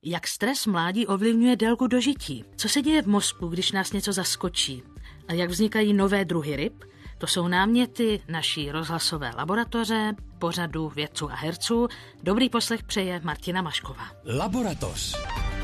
Jak stres mládí ovlivňuje délku dožití? Co se děje v mozku, když nás něco zaskočí? A jak vznikají nové druhy ryb? To jsou náměty naší rozhlasové laboratoře, pořadu vědců a herců. Dobrý poslech přeje Martina Mašková. Laboratoř.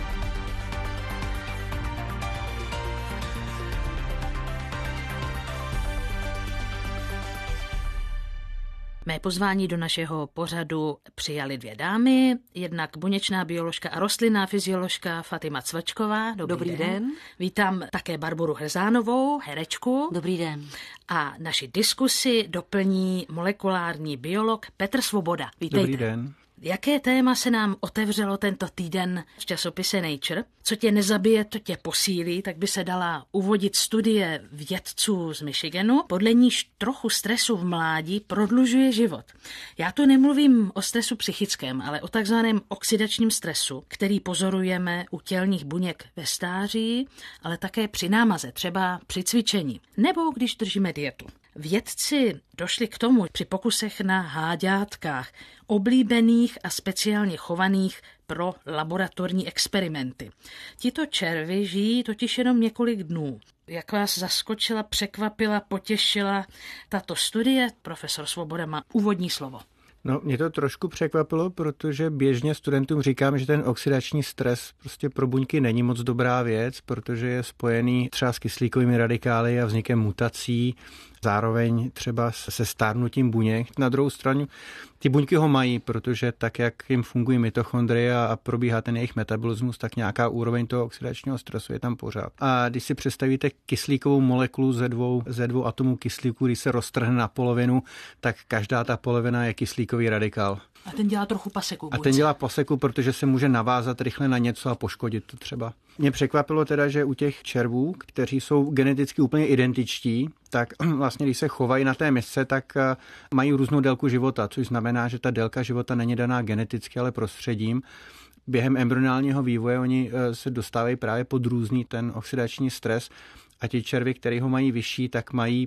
Mé pozvání do našeho pořadu přijali dvě dámy, jednak buněčná bioložka a rostlinná fyzioložka Fatima Cvrčková. Dobrý den. Vítám také Barboru Hrzánovou, herečku. Dobrý den. A naši diskusi doplní molekulární biolog Petr Svoboda. Vítejte. Dobrý den. Jaké téma se nám otevřelo tento týden v časopise Nature? Co tě nezabije, to tě posílí, tak by se dala uvodit studie vědců z Michiganu, podle níž trochu stresu v mládí prodlužuje život. Já tu nemluvím o stresu psychickém, ale o takzvaném oxidačním stresu, který pozorujeme u tělních buněk ve stáří, ale také při námaze, třeba při cvičení, nebo když držíme dietu. Vědci došli k tomu při pokusech na háďátkách, oblíbených a speciálně chovaných pro laboratorní experimenty. Tito červy žijí totiž jenom několik dnů. Jak vás zaskočila, překvapila, potěšila tato studie? Profesor Svoboda má úvodní slovo. No, mě to trošku překvapilo, protože běžně studentům říkám, že ten oxidační stres prostě pro buňky není moc dobrá věc, protože je spojený třeba s kyslíkovými radikály a vznikem mutací, zároveň třeba se stárnutím buněk. Na druhou stranu ty buňky ho mají, protože tak, jak jim fungují mitochondrie a probíhá ten jejich metabolismus, tak nějaká úroveň toho oxidačního stresu je tam pořád. A když si představíte kyslíkovou molekulu ze dvou atomů kyslíku, když se roztrhne na polovinu, tak každá ta polovina je kyslíkový radikál. A ten dělá trochu paseku. A ten dělá paseku, protože se může navázat rychle na něco a poškodit to třeba. Mě překvapilo teda, že u těch červů, kteří jsou geneticky úplně identičtí, tak vlastně když se chovají na té misce, tak mají různou délku života, což znamená, že ta délka života není daná geneticky, ale prostředím. Během embryonálního vývoje oni se dostávají právě pod různý ten oxidační stres. A ti červy, který ho mají vyšší, tak mají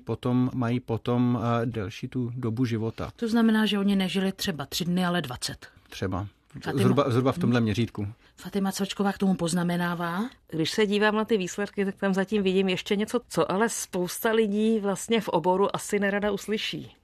potom delší tu dobu života. To znamená, že oni nežili třeba 3 dny, ale 20. Třeba. Zhruba v tomhle měřítku. Fatima Cvrčková k tomu poznamenává. Když se dívám na ty výsledky, tak tam zatím vidím ještě něco, co ale spousta lidí vlastně v oboru asi nerada uslyší.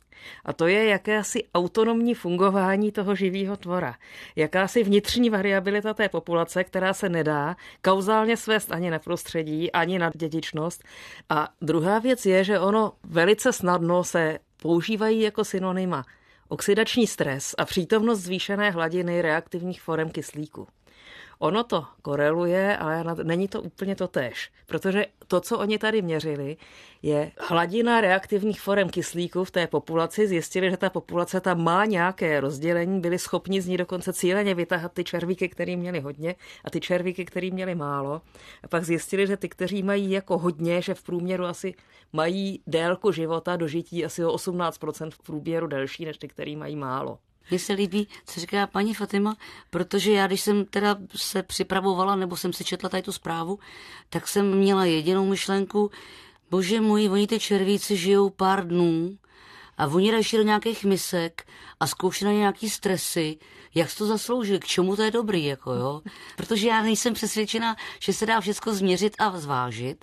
A to je jakési autonomní fungování toho živého tvora. Jakási vnitřní variabilita té populace, která se nedá kauzálně svést ani na prostředí, ani na dědičnost. A druhá věc je, že ono velice snadno se používají jako synonyma oxidační stres a přítomnost zvýšené hladiny reaktivních forem kyslíku. Ono to koreluje, ale není to úplně totéž, protože to, co oni tady měřili, je hladina reaktivních forem kyslíku v té populaci. Zjistili, že ta populace tam má nějaké rozdělení, byli schopni z ní dokonce cíleně vytahat ty červíky, který měli hodně, a ty červíky, který měli málo. A pak zjistili, že ty, kteří mají jako hodně, že v průměru asi mají délku života dožití asi o 18% v průběru delší, než ty, který mají málo. Mně se líbí, co říká paní Fatima, protože já, když jsem teda se připravovala, nebo jsem si četla tady tu zprávu, tak jsem měla jedinou myšlenku, bože můj, oni ty červíci žijou pár dnů a oni dají do nějakých misek a zkouší na nějaký stresy, jak se to zasloužili, k čemu to je dobrý, jako jo. Protože já nejsem přesvědčená, že se dá všechno změřit a zvážit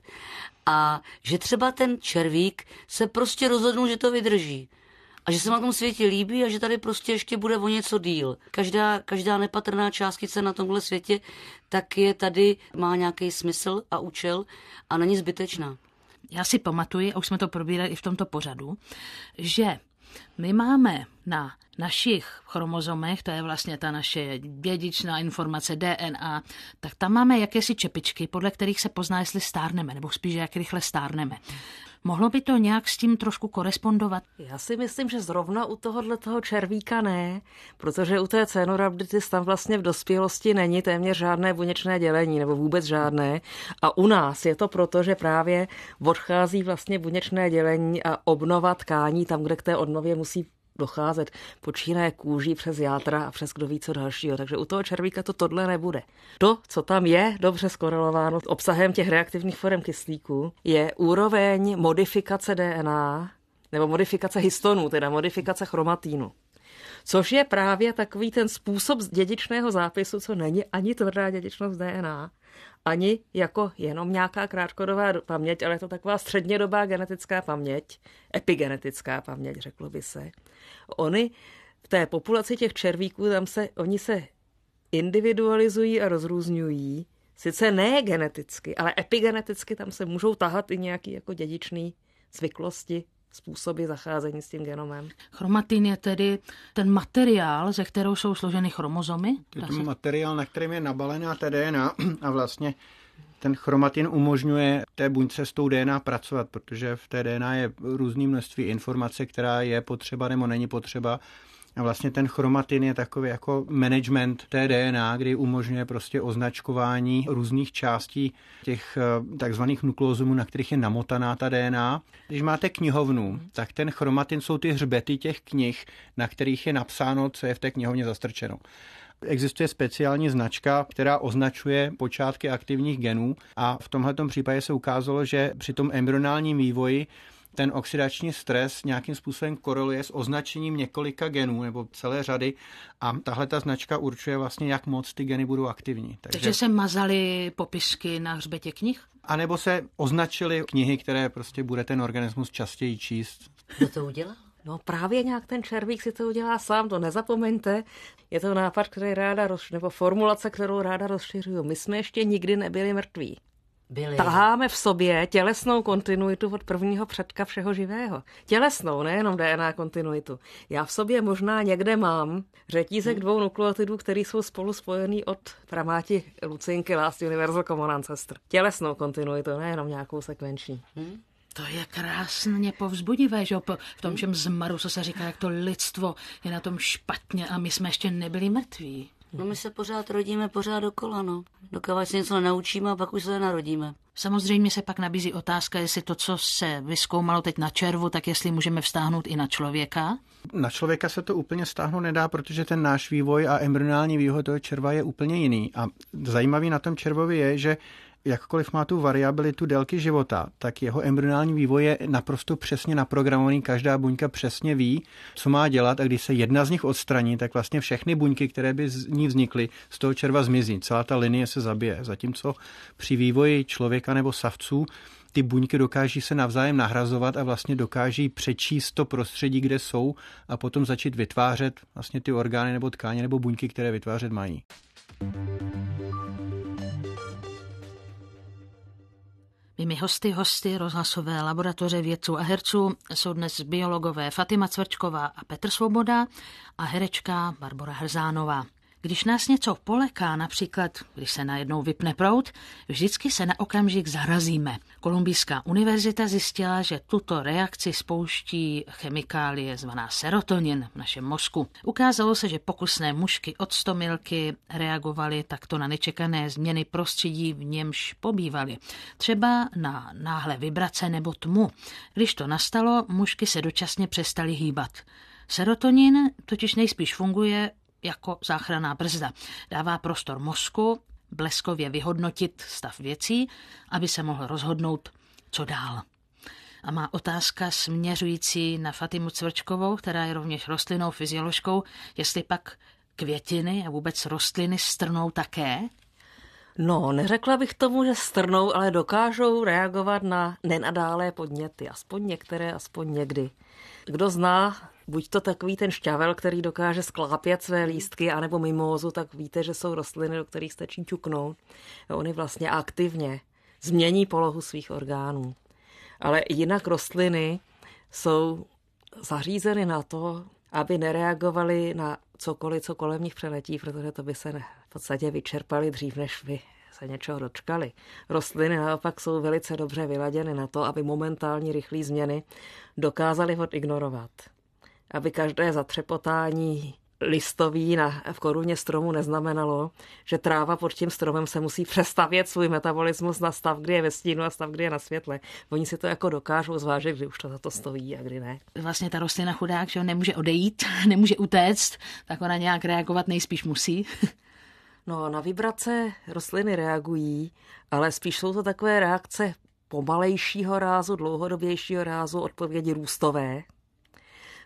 a že třeba ten červík se prostě rozhodnul, že to vydrží. A že se na tom světě líbí a že tady prostě ještě bude o něco díl. Každá nepatrná částice na tomhle světě tak je tady, má nějaký smysl a účel a není zbytečná. Já si pamatuji, a už jsme to probírali i v tomto pořadu, že my máme na našich chromozomech, to je vlastně ta naše dědičná informace DNA, tak tam máme jakési čepičky, podle kterých se pozná, jestli stárneme, nebo spíš jak rychle stárneme. Mohlo by to nějak s tím trošku korespondovat? Já si myslím, že zrovna u tohoto červíka ne, protože u té Caenorhabditis tam vlastně v dospělosti není téměř žádné buněčné dělení, nebo vůbec žádné. A u nás je to proto, že právě odchází vlastně buněčné dělení a obnova tkání tam, kde k té obnově musí docházet, počínaje kůží přes játra a přes kdo ví co dalšího. Takže u toho červíka to tohle nebude. To, co tam je dobře skorelováno s obsahem těch reaktivních forem kyslíku, je úroveň modifikace DNA nebo modifikace histonů, teda modifikace chromatínu. Což je právě takový ten způsob dědičného zápisu, co není ani tvrdá dědičnost DNA, ani jako jenom nějaká krátkodobá paměť, ale je to taková střednědobá genetická paměť, epigenetická paměť, řeklo by se. Oni v té populaci těch červíků, oni se individualizují a rozrůzňují, sice ne geneticky, ale epigeneticky tam se můžou tahat i nějaký jako dědičný zvyklosti, způsoby zacházení s tím genomem. Chromatin je tedy ten materiál, ze kterého jsou složeny chromozomy? Je to materiál, na kterém je nabalená ta DNA a vlastně ten chromatin umožňuje té buňce s tou DNA pracovat, protože v té DNA je různé množství informace, která je potřeba nebo není potřeba. A vlastně ten chromatin je takový jako management té DNA, kdy umožňuje prostě označkování různých částí těch takzvaných nukleozomů, na kterých je namotaná ta DNA. Když máte knihovnu, tak ten chromatin jsou ty hřbety těch knih, na kterých je napsáno, co je v té knihovně zastrčeno. Existuje speciální značka, která označuje počátky aktivních genů a v tomhletom případě se ukázalo, že při tom embryonálním vývoji ten oxidační stres nějakým způsobem koreluje s označením několika genů nebo celé řady a tahle ta značka určuje vlastně, jak moc ty geny budou aktivní. Takže se mazaly popisky na hřbetě knih? A nebo se označily knihy, které prostě bude ten organismus častěji číst. Kdo to udělal? No právě nějak ten červík si to udělá sám, to nezapomeňte. Je to nápad, který ráda nebo formulace, kterou ráda rozšiřuju. My jsme ještě nikdy nebyli mrtví. Taháme v sobě tělesnou kontinuitu od prvního předka všeho živého. Tělesnou, nejenom DNA kontinuitu. Já v sobě možná někde mám řetízek 2 nukleotidů, které jsou spolu spojený od pramáti Lucinky Last Universal Common Ancestor. Tělesnou kontinuitu, nejenom nějakou sekvenční. To je krásně povzbudivé, že v tom všem zmaru, co se říká, jak to lidstvo je na tom špatně a my jsme ještě nebyli mrtví. No my se pořád rodíme pořád dokola, no. Dokud se něco nenaučíme a pak už se narodíme. Samozřejmě se pak nabízí otázka, jestli to, co se vyzkoumalo teď na červu, tak jestli můžeme vztáhnout i na člověka. Na člověka se to úplně vztáhnout nedá, protože ten náš vývoj a embryonální vývoj toho červa je úplně jiný. A zajímavý na tom červovi je, že jakkoliv má tu variabilitu délky života, tak jeho embryonální vývoj je naprosto přesně naprogramovaný. Každá buňka přesně ví, co má dělat a když se jedna z nich odstraní, tak vlastně všechny buňky, které by z ní vznikly, z toho červa zmizí. Celá ta linie se zabije. Zatímco při vývoji člověka nebo savců ty buňky dokáží se navzájem nahrazovat a vlastně dokáží přečíst to prostředí, kde jsou a potom začít vytvářet vlastně ty orgány nebo tkáně nebo buňky, které vytvářet mají. Mými hosty rozhlasové laboratoře vědců a herců jsou dnes biologové Fatima Cvrčková a Petr Svoboda a herečka Barbora Hrzánová. Když nás něco poleká, například když se najednou vypne proud, vždycky se na okamžik zarazíme. Kolumbijská univerzita zjistila, že tuto reakci spouští chemikálie zvaná serotonin v našem mozku. Ukázalo se, že pokusné mužky octomilky reagovaly takto na nečekané změny prostředí, v němž pobývaly. Třeba na náhle vibrace nebo tmu. Když to nastalo, mužky se dočasně přestaly hýbat. Serotonin totiž nejspíš funguje jako záchranná brzda. Dává prostor mozku bleskově vyhodnotit stav věcí, aby se mohl rozhodnout, co dál. A má otázka směřující na Fatimu Cvrčkovou, která je rovněž rostlinnou fyzioložkou, jestli pak květiny a vůbec rostliny strnou také? No, neřekla bych tomu, že strnou, ale dokážou reagovat na nenadálé podněty. Aspoň některé, aspoň někdy. Kdo zná buď to takový ten šťavel, který dokáže sklápět své lístky, anebo mimózu, tak víte, že jsou rostliny, do kterých stačí ťuknout. Ony vlastně aktivně změní polohu svých orgánů. Ale jinak rostliny jsou zařízeny na to, aby nereagovaly na cokoliv, co kolem nich přeletí, protože to by se v podstatě vyčerpali dřív, než by se něčeho dočkali. Rostliny naopak jsou velice dobře vyladěny na to, aby momentální rychlé změny dokázaly odignorovat. Aby každé zatřepotání listový v koruně stromu neznamenalo, že tráva pod tím stromem se musí přestavět svůj metabolismus na stav, kdy je ve stínu a stav, kdy je na světle. Oni si to jako dokážou zvážit, kdy už to za to stojí a kdy ne. Vlastně ta rostlina chudák, že nemůže odejít, nemůže utéct, tak ona nějak reagovat nejspíš musí. No, na vibrace rostliny reagují, ale spíš jsou to takové reakce pomalejšího rázu, dlouhodobějšího rázu, odpovědi růstové.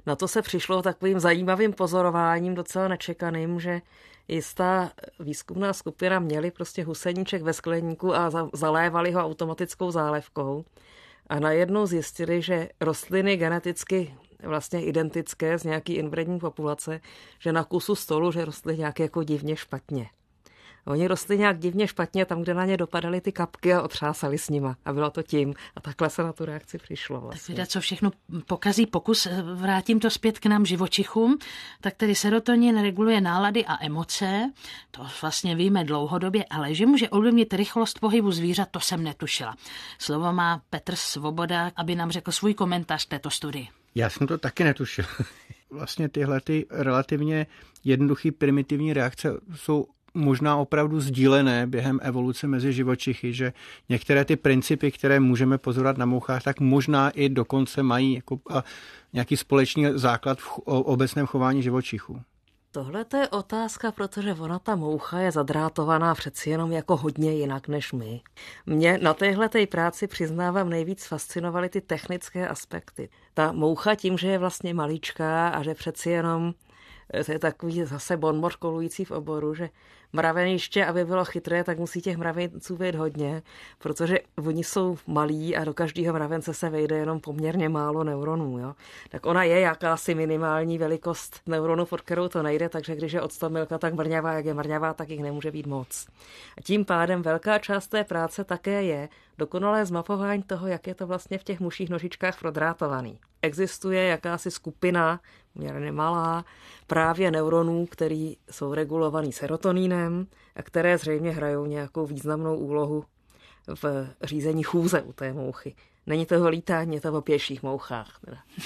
Na to se přišlo takovým zajímavým pozorováním, docela nečekaným, že jistá výzkumná skupina měli prostě huseníček ve skleníku a zalévali ho automatickou zálévkou. A najednou zjistili, že rostliny geneticky vlastně identické z nějaký inbrední populace, že na kusu stolu, že rostly nějak jako divně špatně. Oni rostli nějak divně špatně tam, kde na ně dopadaly ty kapky a otřásali s nima. A bylo to tím. A takhle se na tu reakci přišlo vlastně. Tak vida, co všechno pokazí pokus, vrátím to zpět k nám živočichům, tak tedy serotonin reguluje nálady a emoce, to vlastně víme dlouhodobě, ale že může ovlivnit rychlost pohybu zvířat, to jsem netušila. Slovo má Petr Svoboda, aby nám řekl svůj komentář této studii. Já jsem to taky netušil. Vlastně tyhle ty relativně jednoduché primitivní reakce jsou možná opravdu sdílené během evoluce mezi živočichy, že některé ty principy, které můžeme pozorovat na mouchách, tak možná i dokonce mají jako nějaký společný základ v obecném chování živočichů. Tohle to je otázka, protože ona ta moucha je zadrátovaná přeci jenom jako hodně jinak než my. Mě na téhletej práci přiznávám nejvíc fascinovaly ty technické aspekty. Ta moucha tím, že je vlastně maličká a že přeci jenom to je takový zase bonmot kolující v oboru, že mraveniště, aby bylo chytré, tak musí těch mravenců být hodně, protože oni jsou malí a do každého mravence se vejde jenom poměrně málo neuronů. Jo? Tak ona je jakási minimální velikost neuronů, pod kterou to nejde, takže když je octomilka tak mrňavá, jak je mrňavá, tak jich nemůže být moc. A tím pádem velká část té práce také je dokonalé zmapování toho, jak je to vlastně v těch muších nožičkách prodrátovaný. Existuje jakási skupina, poměrně malá, právě neuronů, které jsou regulovaný serotoninem a které zřejmě hrajou nějakou významnou úlohu v řízení chůze u té mouchy. Není toho lítání, je to o pěších mouchách.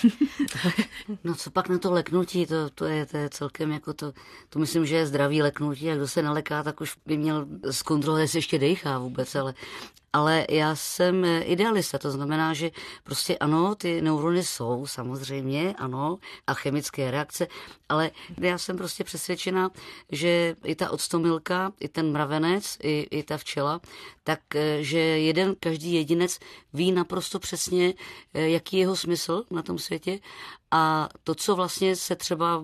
No co pak na to leknutí, to je celkem jako to myslím, že je zdravý leknutí a kdo se naleká, tak už by měl zkontrolovat, jestli ještě dejchá vůbec, ale já jsem idealista, to znamená, že prostě ano, ty neurony jsou samozřejmě, ano, a chemické reakce, ale já jsem prostě přesvědčena, že i ta octomilka, i ten mravenec, i ta včela, tak, že každý jedinec ví naprosto přesně, jaký je jeho smysl na tom světě a to, co vlastně se třeba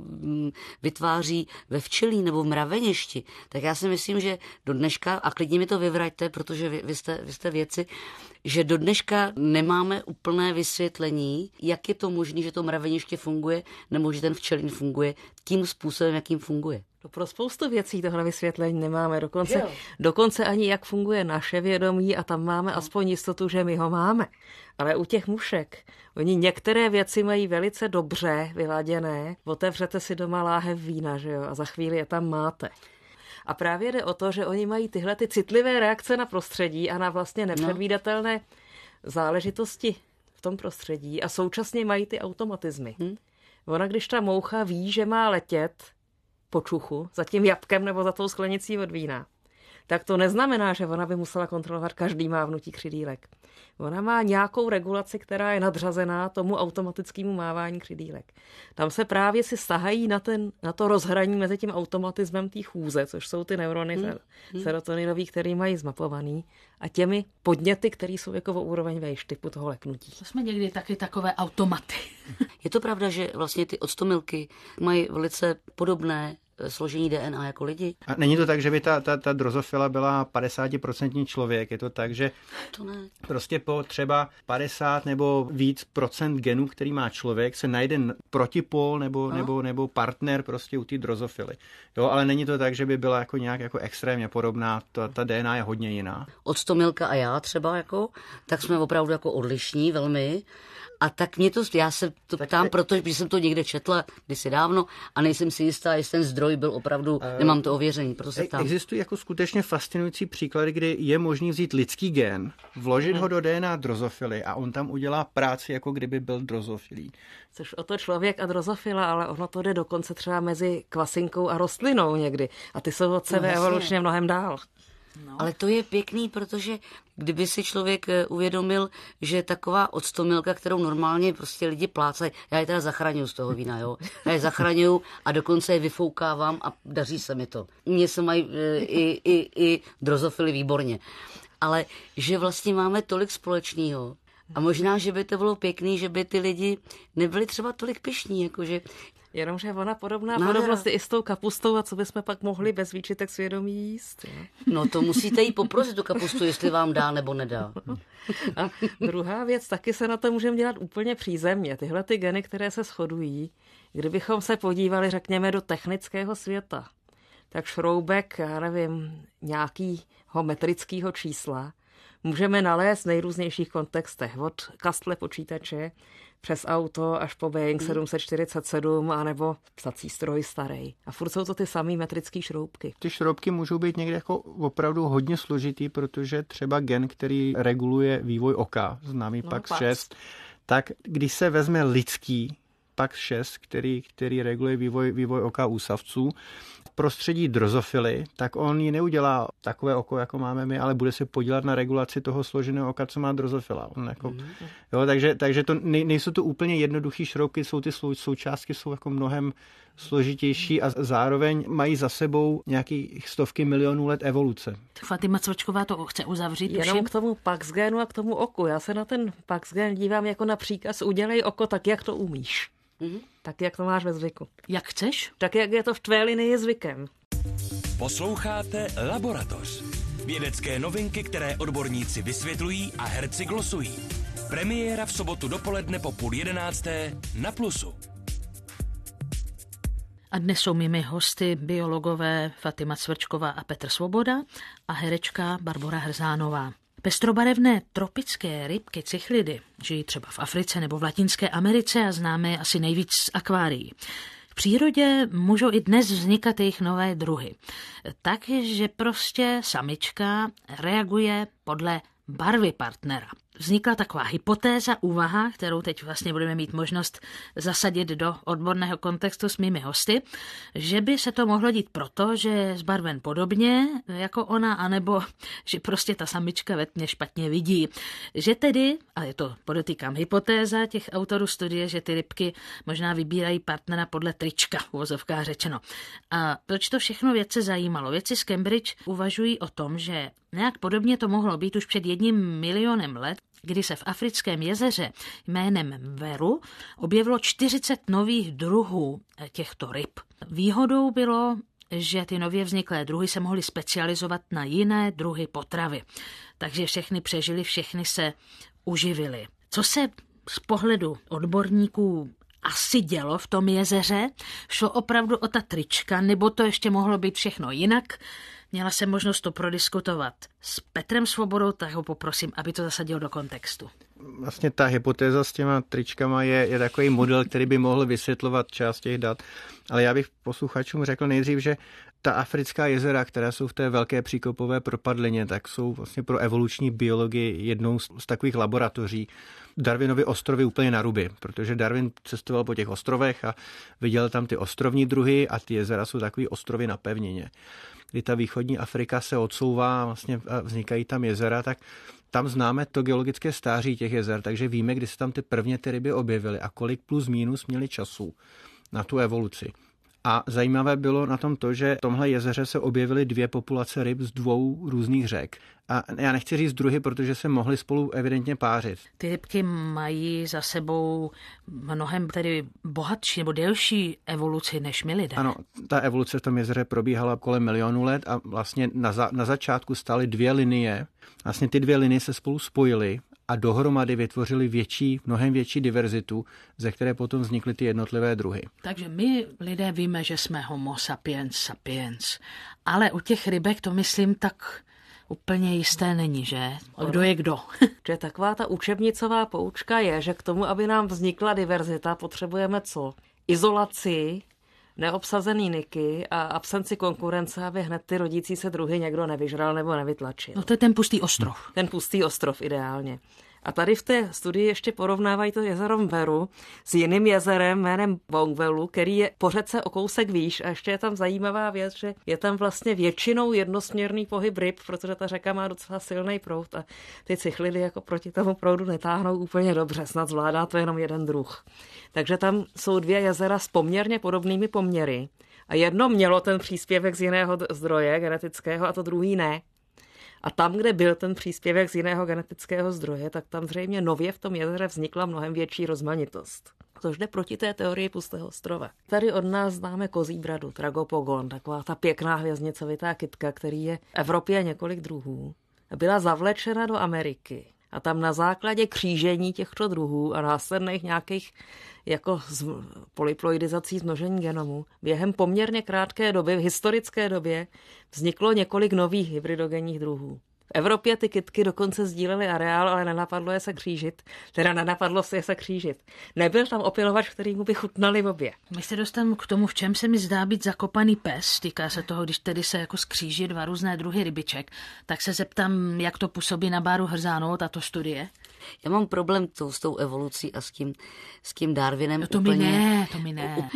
vytváří ve včelí nebo v mraveništi, tak já si myslím, že do dneška, a klidně mi to vyvraťte, protože vy jste vědci, že do dneška nemáme úplné vysvětlení, jak je to možné, že to mraveniště funguje, nebo že ten včelín funguje tím způsobem, jakým funguje. To pro spoustu věcí tohle vysvětlení nemáme, dokonce ani jak funguje naše vědomí a tam máme aspoň jistotu, že my ho máme. Ale u těch mušek, oni některé věci mají velice dobře vyladěné, otevřete si doma láhev vína, že jo, a za chvíli je tam máte. A právě jde o to, že oni mají tyhle ty citlivé reakce na prostředí a na vlastně nepředvídatelné záležitosti v tom prostředí a současně mají ty automatizmy. Ona, když ta moucha ví, že má letět po čuchu za tím jabkem nebo za tou sklenicí od vína, tak to neznamená, že ona by musela kontrolovat každý mávnutí křidýlek. Ona má nějakou regulaci, která je nadřazená tomu automatickému mávání křidýlek. Tam se právě si stahají na to rozhraní mezi tím automatismem té chůze, což jsou ty neurony serotoninový, který mají zmapovaný, a těmi podněty, které jsou jako o úroveň vejš, typu toho leknutí. To jsme někdy taky takové automaty. Je to pravda, že vlastně ty octomilky mají velice podobné složení DNA jako lidi? A není to tak, že by ta drozofila byla 50% člověk? Je to tak, že to ne. Prostě po třeba 50 nebo víc procent genů, který má člověk, se najde protipol nebo partner prostě u té drozofily. Jo, ale není to tak, že by byla jako nějak jako extrémně podobná, ta DNA je hodně jiná. Octomilka a já třeba tak jsme opravdu jako odlišní velmi. A tak já se to ptám, protože jsem to někde četla kdysi dávno a nejsem si jistá, jestli ten zdroj byl opravdu, nemám to ověření, proto se ptám. Existují jako skutečně fascinující příklady, kdy je možný vzít lidský gen, vložit ho do DNA drozofily a on tam udělá práci, jako kdyby byl drozofilí. Což o to člověk a drozofila, ale ono to jde dokonce třeba mezi kvasinkou a rostlinou někdy. A ty jsou od sebe evolučně mnohem dál. No. Ale to je pěkný, protože kdyby si člověk uvědomil, že taková octomilka, kterou normálně prostě lidi plácají, já je teda zachraňuju z toho vína, jo. Já je zachraňuju a dokonce je vyfoukávám a daří se mi to. Mně se mají i drozofily výborně. Ale že vlastně máme tolik společného A možná, že by to bylo pěkný, že by ty lidi nebyli třeba tolik pyšní, jakože... Jenomže ona podobnost i s tou kapustou, a co bychom pak mohli bez výčitek svědomí jíst. Jo? No to musíte jí poprosit tu kapustu, jestli vám dá nebo nedá. A druhá věc, taky se na to můžeme dělat úplně přízemně. Tyhle ty geny, které se shodují, kdybychom se podívali, řekněme, do technického světa, tak šroubek, já nevím, nějakého metrického čísla můžeme nalézt v nejrůznějších kontextech. Od kastle počítače přes auto až po Boeing 747 anebo psací stroj starý. A furt jsou to ty samý metrický šroubky. Ty šroubky můžou být někdy jako opravdu hodně složitý, protože třeba gen, který reguluje vývoj oka, známý PAX6, tak když se vezme lidský PAX6, který reguluje vývoj oka u savců, v prostředí drozofily, tak on ji neudělá takové oko, jako máme my, ale bude se podílet na regulaci toho složeného oka, co má drozofila. Jo, takže to nejsou to úplně jednoduchý šroubky, jsou ty součástky jsou jako mnohem složitější a zároveň mají za sebou nějaký stovky milionů let evoluce. Fatima Cvrčková to chce uzavřít. Jenom k tomu PAX genu a k tomu oku. Já se na ten PAX gen dívám jako na příkaz udělej oko tak, jak to umíš. Tak, jak to máš ve zvyku. Jak chceš? Tak, jak je to v tvé linii zvykem. Posloucháte Laboratoř. Vědecké novinky, které odborníci vysvětlují a herci glosují. Premiéra v sobotu dopoledne po 10:30 na Plusu. A dnes jsou mými hosty biologové Fatima Cvrčková a Petr Svoboda a herečka Barbora Hrzánová. Pestrobarevné tropické rybky cichlidy žijí třeba v Africe nebo v Latinské Americe a známe asi nejvíc z akvárií. V přírodě můžou i dnes vznikat jejich nové druhy. Takže prostě samička reaguje podle barvy partnera. Vznikla taková hypotéza, úvaha, kterou teď vlastně budeme mít možnost zasadit do odborného kontextu s mými hosty, že by se to mohlo dít proto, že je zbarven podobně jako ona, anebo že prostě ta samička ve tmě špatně vidí. Že tedy, a je to podotýkám hypotéza těch autorů studie, že ty rybky možná vybírají partnera podle trička, v uvozovkách řečeno. A proč to všechno vědce zajímalo? Vědci z Cambridge uvažují o tom, že nějak podobně to mohlo být už před 1 milionem let, kdy se v africkém jezeře jménem Veru objevilo 40 nových druhů těchto ryb. Výhodou bylo, že ty nově vzniklé druhy se mohly specializovat na jiné druhy potravy. Takže všechny přežili, všechny se uživili. Co se z pohledu odborníků asi dělo v tom jezeře? Šlo opravdu o ta trička, nebo to ještě mohlo být všechno jinak? Měla jsem možnost to prodiskutovat s Petrem Svobodou, tak ho poprosím, aby to zasadil do kontextu. Vlastně ta hypotéza s těma tričkama je takový model, který by mohl vysvětlovat část těch dat. Ale já bych posluchačům řekl nejdřív, že ta africká jezera, která jsou v té velké příkopové propadlině, tak jsou vlastně pro evoluční biologii jednou z takových laboratoří. Darwinovy ostrovy úplně na ruby, protože Darwin cestoval po těch ostrovech a viděl tam ty ostrovní druhy a ty jezera jsou takový ostrovy na pevnině. Kdy ta východní Afrika se odsouvá, vlastně vznikají tam jezera, tak tam známe to geologické stáří těch jezer, takže víme, kdy se tam ty ryby objevily a kolik plus minus měli času na tu evoluci. A zajímavé bylo na tom to, že v tomhle jezeře se objevily 2 populace ryb z 2 různých řek. A já nechci říct druhy, protože se mohly spolu evidentně pářit. Ty rybky mají za sebou mnohem tedy bohatší nebo delší evoluci než my lidé. Ano, ta evoluce v tom jezeře probíhala kolem milionu let a vlastně na začátku stály 2 linie. Vlastně ty 2 linie se spolu spojily a dohromady vytvořili mnohem větší diverzitu, ze které potom vznikly ty jednotlivé druhy. Takže my lidé víme, že jsme homo sapiens sapiens, ale u těch rybek to myslím tak úplně jisté není, že? Kdo je kdo? Že taková ta učebnicová poučka je, že k tomu, aby nám vznikla diverzita, potřebujeme co? Izolaci, neobsazený niky a absenci konkurence, aby hned ty rodící se druhy někdo nevyžral nebo nevytlačil. No to je ten pustý ostrov. Ten pustý ostrov ideálně. A tady v té studii ještě porovnávají to jezero Veru s jiným jezerem jménem Bongvelu, který je po řece o kousek výš. A ještě je tam zajímavá věc, že je tam vlastně většinou jednosměrný pohyb ryb, protože ta řeka má docela silný proud a ty cichlidy jako proti tomu proudu netáhnou úplně dobře, snad zvládá to jenom jeden druh. Takže tam jsou 2 jezera s poměrně podobnými poměry a jedno mělo ten příspěvek z jiného zdroje genetického a to druhý ne. A tam, kde byl ten příspěvek z jiného genetického zdroje, tak tam zřejmě nově v tom jezeře vznikla mnohem větší rozmanitost. Což jde proti té teorii pustého ostrova. Tady od nás známe kozí bradu, tragopogon, taková ta pěkná hvězdnicovitá kytka, který je v Evropě několik druhů. Byla zavlečena do Ameriky. A tam na základě křížení těchto druhů a následných nějakých jako polyploidizací zmnožení genomu během poměrně krátké doby, v historické době, vzniklo několik nových hybridogenních druhů. V Evropě ty kytky dokonce sdílely areál, ale nenapadlo se je křížit. Nebyl tam opylovač, kterýmu by chutnali obě. My se dostaneme k tomu, v čem se mi zdá být zakopaný pes. Týká se toho, když tedy se jako skříží dva různé druhy rybiček. Tak se zeptám, jak to působí na Báru Hrzánovou, tato studie. Já mám problém s tou evolucí a s tím Darwinem. No to úplně... mi ne.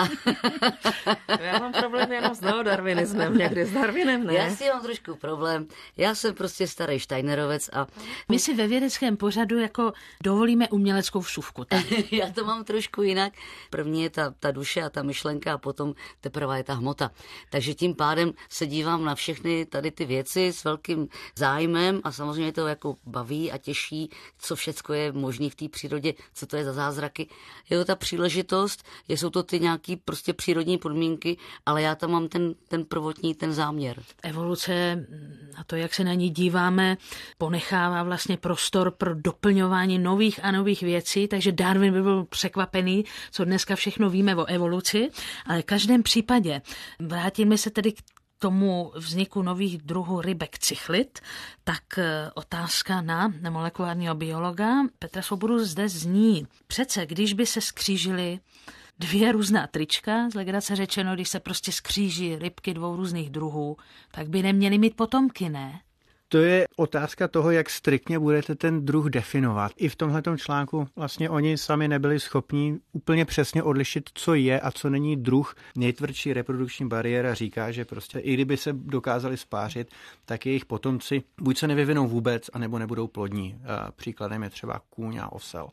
Já mám problém jenom s neodarwinismem, někdy s Darwinem ne. Já si mám trošku problém. Já jsem prostě starý Steinerovec a... My si ve vědeckém pořadu jako dovolíme uměleckou vsuvku. Já to mám trošku jinak. První je ta duše a ta myšlenka a potom teprve je ta hmota. Takže tím pádem se dívám na všechny tady ty věci s velkým zájmem a samozřejmě to jako baví a těší, co všecko je možné v té přírodě, co to je za zázraky. Je to ta příležitost, jsou to ty nějaký prostě přírodní podmínky, ale já tam mám ten prvotní, ten záměr. Evoluce a to, jak se na ní díváme, ponechává vlastně prostor pro doplňování nových a nových věcí, takže Darwin by byl překvapený, co dneska všechno víme o evoluci, ale v každém případě vrátíme se tedy k tomu vzniku nových druhů rybek cichlid, tak otázka na molekulárního biologa Petra Svobodu zde zní. Přece, když by se skřížily dvě různá trička, z legrace řečeno, když se prostě skříží rybky dvou různých druhů, tak by neměly mít potomky, ne? To je otázka toho, jak striktně budete ten druh definovat. I v tomhletom článku vlastně oni sami nebyli schopni úplně přesně odlišit, co je a co není druh. Nejtvrdší reprodukční bariéra říká, že prostě i kdyby se dokázali spářit, tak jejich potomci buď se nevyvinou vůbec, anebo nebudou plodní. Příkladem je třeba kůň a osel.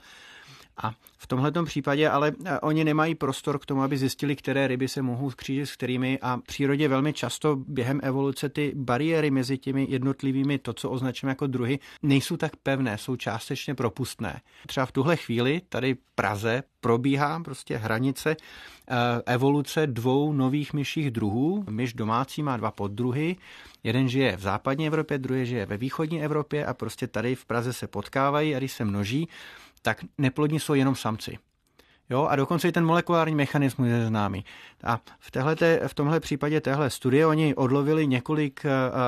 A v tomhletom případě ale oni nemají prostor k tomu, aby zjistili, které ryby se mohou skřížit s kterými a v přírodě velmi často během evoluce ty bariéry mezi těmi jednotlivými, to, co označujeme jako druhy, nejsou tak pevné, jsou částečně propustné. Třeba v tuhle chvíli tady v Praze probíhá prostě hranice evoluce dvou nových myších druhů. Myš domácí má dva poddruhy. Jeden žije v západní Evropě, druhý žije ve východní Evropě a prostě tady v Praze se potkávají a když se množí, tak neplodní jsou jenom samci. Jo, a dokonce i ten molekulární mechanismus je známý. A v tomhle případě téhle studie oni odlovili několik,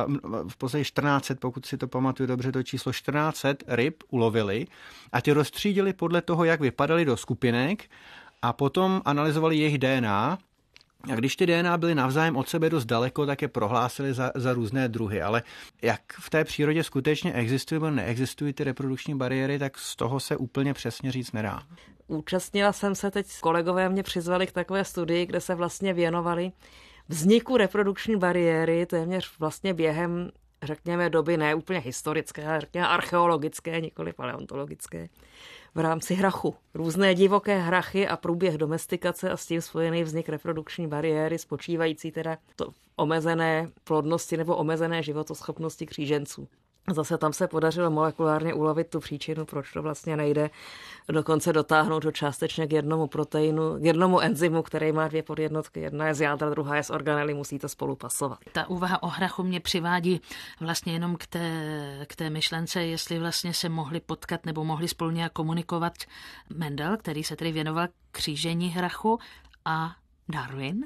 v podstatě 1400, pokud si to pamatuju dobře, to číslo 1400 ryb ulovili a ty rozstřídili podle toho, jak vypadaly do skupinek a potom analyzovali jejich DNA. A když ty DNA byly navzájem od sebe dost daleko, tak je prohlásili za různé druhy. Ale jak v té přírodě skutečně existují nebo neexistují ty reprodukční bariéry, tak z toho se úplně přesně říct nedá. Účastnila jsem se teď, kolegové mě přizvali k takové studii, kde se vlastně věnovali vzniku reprodukční bariéry téměř vlastně během, řekněme, doby ne úplně historické, ale řekněme archeologické, nikoli paleontologické, v rámci hrachu. Různé divoké hrachy a průběh domestikace a s tím spojený vznik reprodukční bariéry, spočívající teda to omezené plodnosti nebo omezené životoschopnosti kříženců. Zase tam se podařilo molekulárně ulovit tu příčinu, proč to vlastně nejde. Dokonce dotáhnout to částečně k jednomu proteinu, k jednomu enzymu, který má dvě podjednotky. Jedna je z jádra, druhá je z organely, musí to spolu pasovat. Ta úvaha o hrachu mě přivádí vlastně jenom k té myšlence, jestli vlastně se mohli potkat nebo mohli spolu nějak komunikovat Mendel, který se tedy věnoval křížení hrachu, a Darwin.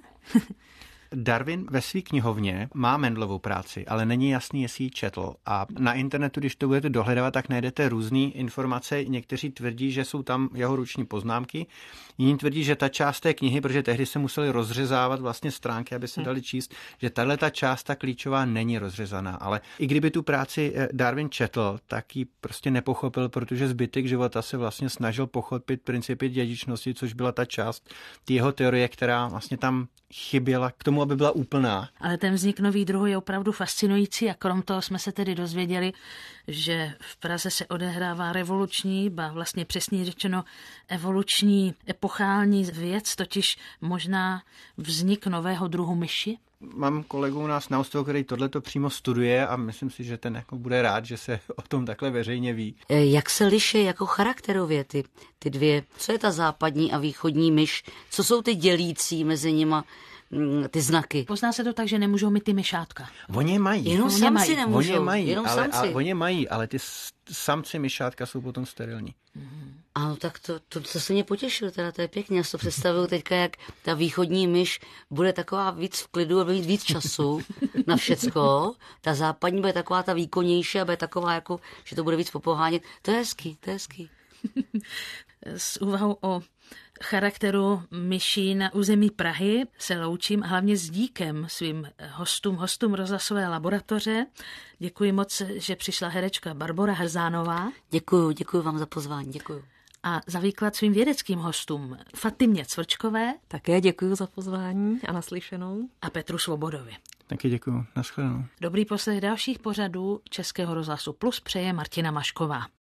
Darwin ve své knihovně má Mendelovu práci, ale není jasný, jestli ji četl. A na internetu, když to budete dohledávat, tak najdete různé informace. Někteří tvrdí, že jsou tam jeho ruční poznámky. Jiní tvrdí, že ta část té knihy, protože tehdy se museli rozřezávat vlastně stránky, aby se dali číst, že tahle ta část, ta klíčová, není rozřezaná. Ale i kdyby tu práci Darwin četl, tak ji prostě nepochopil, protože zbytek života se vlastně snažil pochopit principy dědičnosti, což byla ta část jeho teorie, která vlastně tam chyběla k tomu, aby byla úplná. Ale ten vznik nových druhů je opravdu fascinující a krom toho jsme se tedy dozvěděli, že v Praze se odehrává revoluční, ba vlastně přesně řečeno evoluční epochální věc, totiž možná vznik nového druhu myši. Mám kolegu u nás na Ústavu, který tohleto přímo studuje a myslím si, že ten jako bude rád, že se o tom takhle veřejně ví. Jak se liší jako charakterově ty dvě? Co je ta západní a východní myš? Co jsou ty dělící mezi nima ty znaky? Pozná se to tak, že nemůžou mít ty myšátka. Oni mají. Jenom samci nemůžou. Oni mají, ale ty samci myšátka jsou potom sterilní. Ano, tak to se mě potěšilo, teda to je pěkně. Já si to představuju teďka, jak ta východní myš bude taková víc v klidu a bude mít víc času na všecko. Ta západní bude taková ta výkonnější a bude taková, jako, že to bude víc popohánět. To je hezký, to je hezký. S úvahou o charakteru myší na území Prahy se loučím hlavně s díkem svým hostům Rozhlasové laboratoře. Děkuji moc, že přišla herečka Barbora Hrzánová. Děkuji vám za pozvání, děkuji. A za výklad svým vědeckým hostům Fatimě Cvrčkové. Také děkuji za pozvání a naslyšenou. A Petru Svobodovi. Taky děkuji. Naschledanou. Dobrý poslech dalších pořadů Českého rozhlasu Plus přeje Martina Mašková.